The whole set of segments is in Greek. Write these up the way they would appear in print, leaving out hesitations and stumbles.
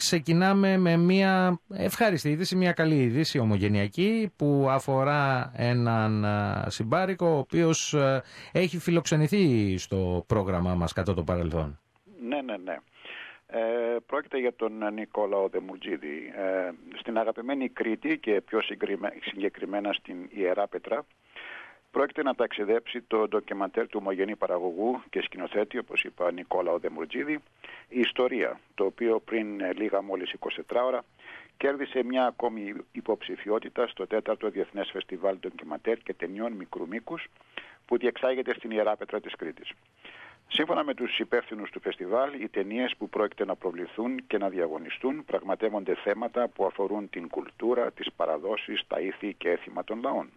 ξεκινάμε με μια ευχάριστη είδηση, μια καλή είδηση ομογενειακή που αφορά έναν συμπάρικο ο οποίος έχει φιλοξενηθεί στο πρόγραμμά μας κατά το παρελθόν. Ναι. Πρόκειται για τον Νικόλαο Δεμουρτζίδη. Στην αγαπημένη Κρήτη και πιο συγκεκριμένα στην Ιερά Πετρά πρόκειται να ταξιδέψει το ντοκιμαντέρ του ομογενή παραγωγού και σκηνοθέτη, όπως είπα, Νικόλαο Δεμουρτζίδη, η ιστορία, το οποίο πριν λίγα μόλις 24 ώρα κέρδισε μια ακόμη υποψηφιότητα στο 4ο Διεθνές Φεστιβάλ Ντοκιμαντέρ και Ταινιών Μικρού Μήκους που διεξάγεται στην Ιερά Πέτρα της Κρήτης. Σύμφωνα με τους υπεύθυνους του φεστιβάλ, οι ταινίες που πρόκειται να προβληθούν και να διαγωνιστούν πραγματεύονται θέματα που αφορούν την κουλτούρα, τις παραδόσεις, τα ήθη και έθιμα των λαών.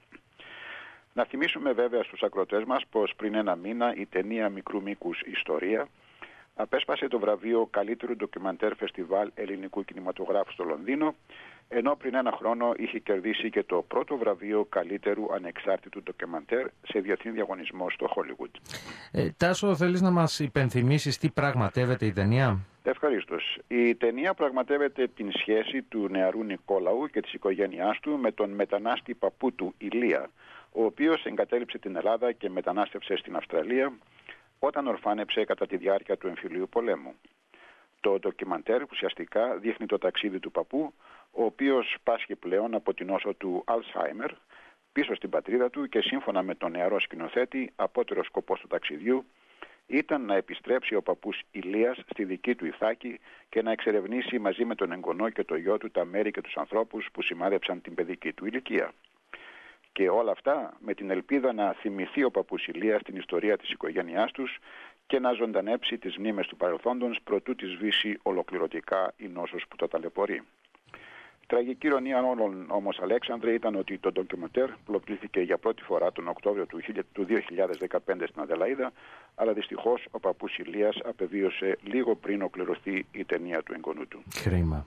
Να θυμίσουμε βέβαια στους ακροατές μας πως πριν ένα μήνα η ταινία Μικρού Μήκους Ιστορία απέσπασε το βραβείο καλύτερου ντοκιμαντέρ φεστιβάλ ελληνικού κινηματογράφου στο Λονδίνο, ενώ πριν ένα χρόνο είχε κερδίσει και το πρώτο βραβείο καλύτερου ανεξάρτητου ντοκιμαντέρ σε διεθνή διαγωνισμό στο Χόλιγουντ. Τάσο, θέλεις να μας υπενθυμίσεις τι πραγματεύεται η ταινία? Ευχαρίστως. Η ταινία πραγματεύεται την σχέση του νεαρού Νικόλαου και της οικογένειάς του με τον μετανάστη παππού του Ηλία, ο οποίος εγκατέλειψε την Ελλάδα και μετανάστευσε στην Αυστραλία όταν ορφάνεψε κατά τη διάρκεια του εμφυλίου πολέμου. Το ντοκιμαντέρ ουσιαστικά δείχνει το ταξίδι του παππού, ο οποίος πάσχει πλέον από την νόσο του Αλσχάιμερ, πίσω στην πατρίδα του και σύμφωνα με τον νεαρό σκηνοθέτη, απότερος σκοπός του ταξιδιού ήταν να επιστρέψει ο παππούς Ηλίας στη δική του Ιθάκη και να εξερευνήσει μαζί με τον εγγονό και το γιο του τα μέρη και τους ανθρώπους που σημάδεψαν την παιδική του ηλικία. Και όλα αυτά με την ελπίδα να θυμηθεί ο παππούς Ηλίας την ιστορία της οικογένειάς τους και να ζωντανέψει τις μνήμες του παρελθόντος προτού τη σβήσει ολοκληρωτικά η νόσος που το ταλαιπωρεί. Τραγική ηρωνία όλων όμως, Αλέξανδρε, ήταν ότι το ντοκιμαντέρ προβλήθηκε για πρώτη φορά τον Οκτώβριο του 2015 στην Αδελαΐδα, αλλά δυστυχώς ο παππούς Ηλίας απεβίωσε λίγο πριν ολοκληρωθεί η ταινία του εγγονού του. Κρίμα.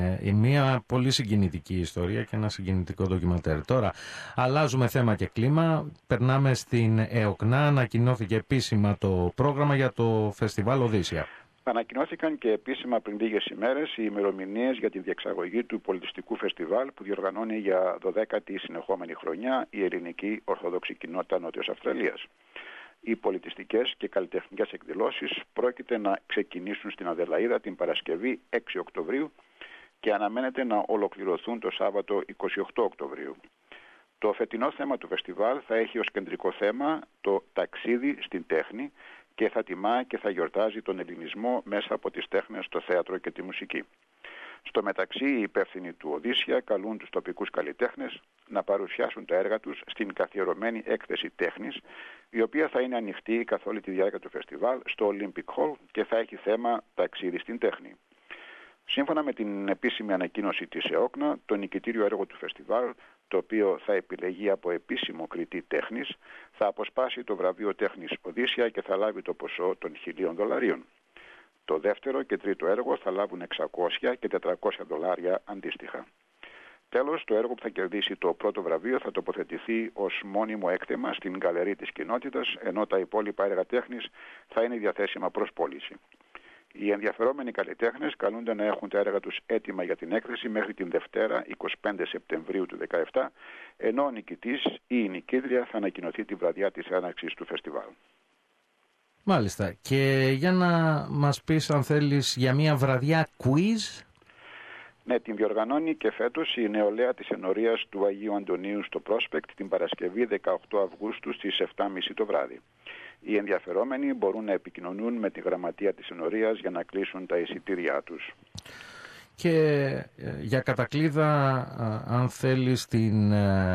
Μια πολύ συγκινητική ιστορία και ένα συγκινητικό ντοκιμαντέρ. Τώρα αλλάζουμε θέμα και κλίμα. Περνάμε στην ΕΟΚΝΑ. Ανακοινώθηκε επίσημα το πρόγραμμα για το φεστιβάλ Οδύσσια. Ανακοινώθηκαν και επίσημα πριν λίγες ημέρες οι ημερομηνίες για τη διεξαγωγή του πολιτιστικού φεστιβάλ που διοργανώνει για 12η συνεχόμενη χρονιά η ελληνική Ορθόδοξη Κοινότητα Νότιος Αυστραλίας. Οι πολιτιστικές και καλλιτεχνικές εκδηλώσεις πρόκειται να ξεκινήσουν στην Αδελαΐδα την Παρασκευή 6 Οκτωβρίου και αναμένεται να ολοκληρωθούν το Σάββατο 28 Οκτωβρίου. Το φετινό θέμα του φεστιβάλ θα έχει ως κεντρικό θέμα το ταξίδι στην τέχνη και θα τιμά και θα γιορτάζει τον ελληνισμό μέσα από τις τέχνες, το θέατρο και τη μουσική. Στο μεταξύ, οι υπεύθυνοι του Οδύσσια καλούν τους τοπικούς καλλιτέχνες να παρουσιάσουν τα έργα τους στην καθιερωμένη έκθεση τέχνης, η οποία θα είναι ανοιχτή καθ' όλη τη διάρκεια του φεστιβάλ στο Olympic Hall και θα έχει θέμα ταξίδι στην τέχνη. Σύμφωνα με την επίσημη ανακοίνωση της ΕΟΚΝΑ, το νικητήριο έργο του φεστιβάλ, το οποίο θα επιλεγεί από επίσημο κριτή τέχνης, θα αποσπάσει το βραβείο τέχνης Οδύσσια και θα λάβει το ποσό των $1.000. Το δεύτερο και τρίτο έργο θα λάβουν $600 και $400 αντίστοιχα. Τέλος, το έργο που θα κερδίσει το πρώτο βραβείο θα τοποθετηθεί ως μόνιμο έκθεμα στην γκαλερί της κοινότητας, ενώ τα υπόλοιπα έργα τέχνης θα είναι διαθέσιμα προς πώληση. Οι ενδιαφερόμενοι καλλιτέχνες καλούνται να έχουν τα έργα τους έτοιμα για την έκθεση μέχρι την Δευτέρα 25 Σεπτεμβρίου του 2017, ενώ ο νικητής ή η νικήτρια θα ανακοινωθεί τη βραδιά της έναρξης του φεστιβάλ. Μάλιστα. Και για να μας πεις, αν θέλεις, για μια βραδιά quiz. Ναι, την διοργανώνει και φέτος η νεολαία της ενορίας του Αγίου Αντωνίου στο Prospect την Παρασκευή 18 Αυγούστου στις 7.30 το βράδυ. Οι ενδιαφερόμενοι μπορούν να επικοινωνούν με τη γραμματεία της ενορίας για να κλείσουν τα εισιτήριά τους. Και για κατακλείδα, αν θέλεις, την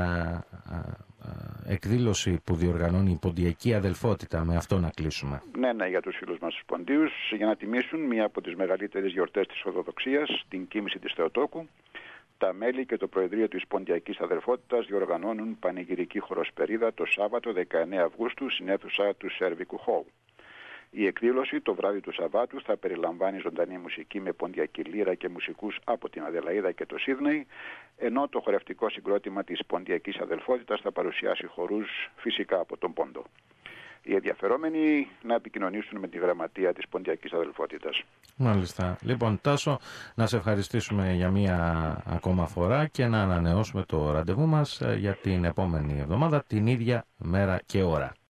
εκδήλωση που διοργανώνει η Ποντιακή Αδελφότητα, με αυτό να κλείσουμε. Ναι, για τους φίλους μας τους Ποντίους, για να τιμήσουν μία από τις μεγαλύτερες γιορτές της Ορθοδοξίας, την κοίμηση της Θεοτόκου, τα μέλη και το Προεδρείο της Ποντιακής Αδελφότητας διοργανώνουν πανηγυρική χοροσπερίδα το Σάββατο 19 Αυγούστου στην αίθουσα του Σέρβικου Χολ. Η εκδήλωση το βράδυ του Σαββάτου θα περιλαμβάνει ζωντανή μουσική με ποντιακή λύρα και μουσικούς από την Αδελαΐδα και το Σίδνεϊ, ενώ το χορευτικό συγκρότημα της Ποντιακής Αδελφότητας θα παρουσιάσει χορούς φυσικά από τον Πόντο. οι ενδιαφερόμενοι να επικοινωνήσουν με τη γραμματεία της Ποντιακής Αδελφότητας. Μάλιστα. Λοιπόν, Τάσο, να σε ευχαριστήσουμε για μία ακόμα φορά και να ανανεώσουμε το ραντεβού μας για την επόμενη εβδομάδα, την ίδια μέρα και ώρα.